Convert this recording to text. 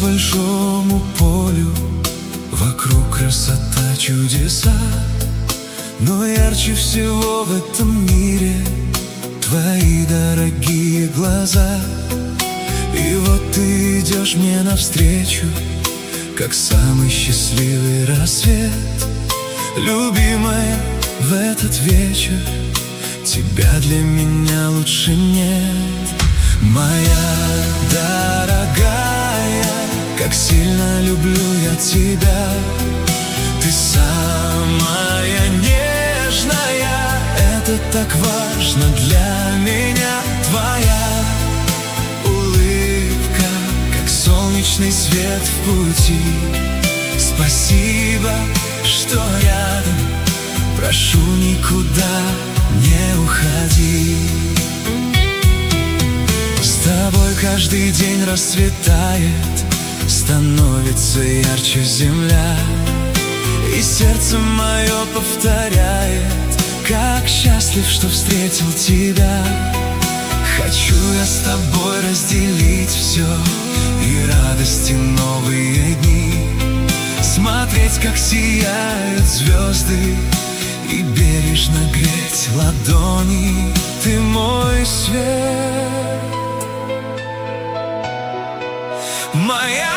большому полю, вокруг красота, чудеса, но ярче всего в этом мире твои дорогие глаза. И вот ты идешь мне навстречу, как самый счастливый рассвет. Любимая, в этот вечер тебя для меня лучше нет. Моя дорогая, как сильно люблю я тебя. Ты самая нежная, это так важно для меня. Твоя улыбка, как солнечный свет в пути. Спасибо, что рядом, прошу, никуда не уходи. С тобой каждый день расцветает, становится ярче земля. И сердце мое повторяет, как счастлив, что встретил тебя. Хочу я с тобой разделить все, и радости новые дни. Смотреть, как сияют звезды, и бережно греть ладони. Ты мой свет, моя